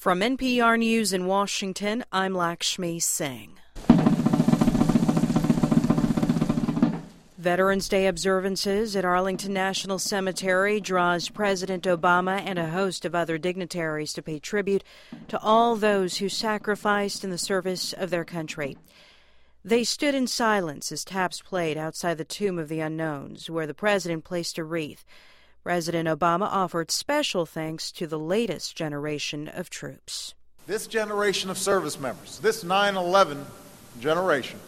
From NPR News in Washington, I'm Lakshmi Singh. Veterans Day observances at Arlington National Cemetery draws President Obama and a host of other dignitaries to pay tribute to all those who sacrificed in the service of their country. They stood in silence as taps played outside the Tomb of the Unknowns, where the president placed a wreath. President Obama offered special thanks to the latest generation of troops. This generation of service members, this 9/11 generation,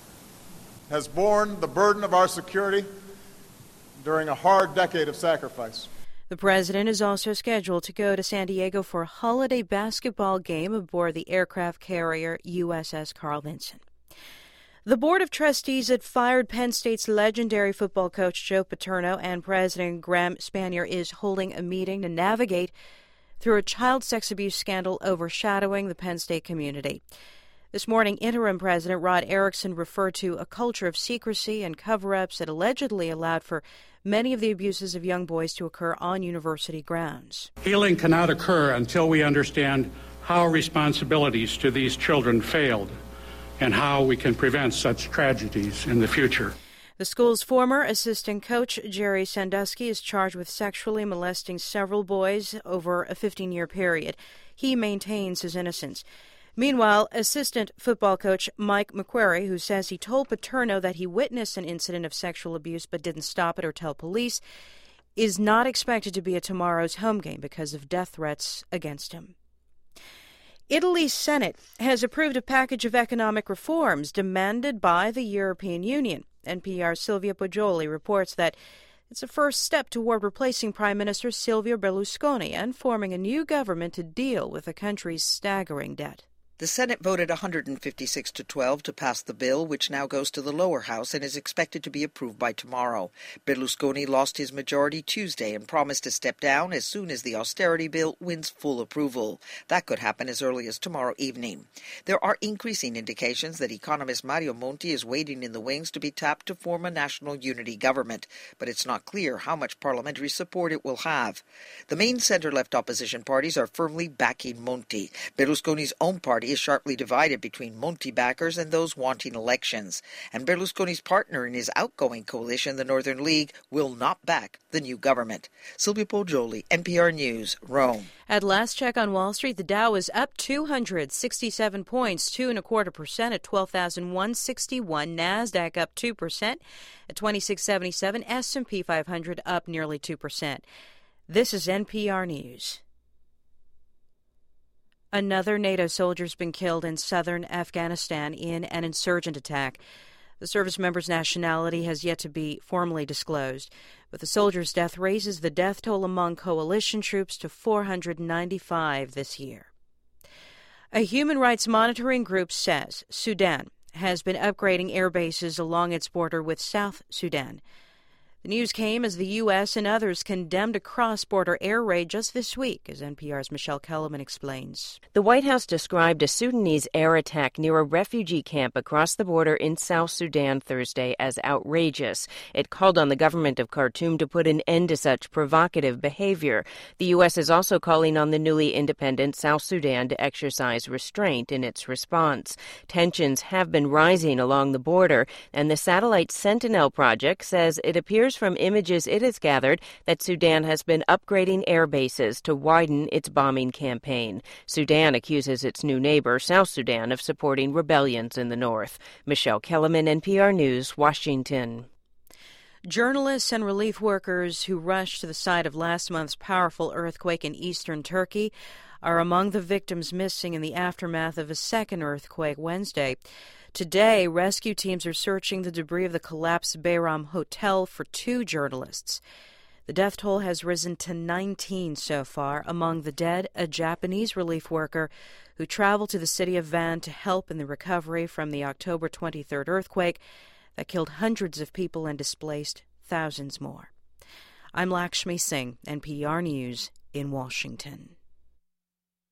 has borne the burden of our security during a hard decade of sacrifice. The president is also scheduled to go to San Diego for a holiday basketball game aboard the aircraft carrier USS Carl Vinson. The Board of Trustees that fired Penn State's legendary football coach Joe Paterno and President Graham Spanier is holding a meeting to navigate through a child sex abuse scandal overshadowing the Penn State community. This morning, interim President Rod Erickson referred to a culture of secrecy and cover-ups that allegedly allowed for many of the abuses of young boys to occur on university grounds. Healing cannot occur until we understand how responsibilities to these children failed and how we can prevent such tragedies in the future. The school's former assistant coach, Jerry Sandusky, is charged with sexually molesting several boys over a 15-year period. He maintains his innocence. Meanwhile, assistant football coach Mike McQuarrie, who says he told Paterno that he witnessed an incident of sexual abuse but didn't stop it or tell police, is not expected to be at tomorrow's home game because of death threats against him. Italy's Senate has approved a package of economic reforms demanded by the European Union. NPR's Silvia Poggioli reports that it's a first step toward replacing Prime Minister Silvio Berlusconi and forming a new government to deal with the country's staggering debt. The Senate voted 156 to 12 to pass the bill, which now goes to the lower house and is expected to be approved by tomorrow. Berlusconi lost his majority Tuesday and promised to step down as soon as the austerity bill wins full approval. That could happen as early as tomorrow evening. There are increasing indications that economist Mario Monti is waiting in the wings to be tapped to form a national unity government, but it's not clear how much parliamentary support it will have. The main center-left opposition parties are firmly backing Monti. Berlusconi's own party is sharply divided between Monti backers and those wanting elections. And Berlusconi's partner in his outgoing coalition, the Northern League, will not back the new government. Silvia Poggioli, NPR News, Rome. At last check on Wall Street, the Dow was up 267 points, 2.25% at 12,161. NASDAQ up 2% at 2677. S&P 500 up nearly 2%. This is NPR News. Another NATO soldier's been killed in southern Afghanistan in an insurgent attack. The service member's nationality has yet to be formally disclosed, but the soldier's death raises the death toll among coalition troops to 495 this year. A human rights monitoring group says Sudan has been upgrading air bases along its border with South Sudan. The news came as the U.S. and others condemned a cross-border air raid just this week, as NPR's Michelle Kellerman explains. The White House described a Sudanese air attack near a refugee camp across the border in South Sudan Thursday as outrageous. It called on the government of Khartoum to put an end to such provocative behavior. The U.S. is also calling on the newly independent South Sudan to exercise restraint in its response. Tensions have been rising along the border, and the satellite Sentinel project says it appears from images it has gathered that Sudan has been upgrading air bases to widen its bombing campaign. Sudan accuses its new neighbor, South Sudan, of supporting rebellions in the north. Michelle Kellerman, NPR News, Washington. Journalists and relief workers who rushed to the site of last month's powerful earthquake in eastern Turkey are among the victims missing in the aftermath of a second earthquake Wednesday. Today, rescue teams are searching the debris of the collapsed Bayram Hotel for 2 journalists. The death toll has risen to 19 so far. Among the dead, a Japanese relief worker who traveled to the city of Van to help in the recovery from the October 23rd earthquake that killed hundreds of people and displaced thousands more. I'm Lakshmi Singh, NPR News in Washington.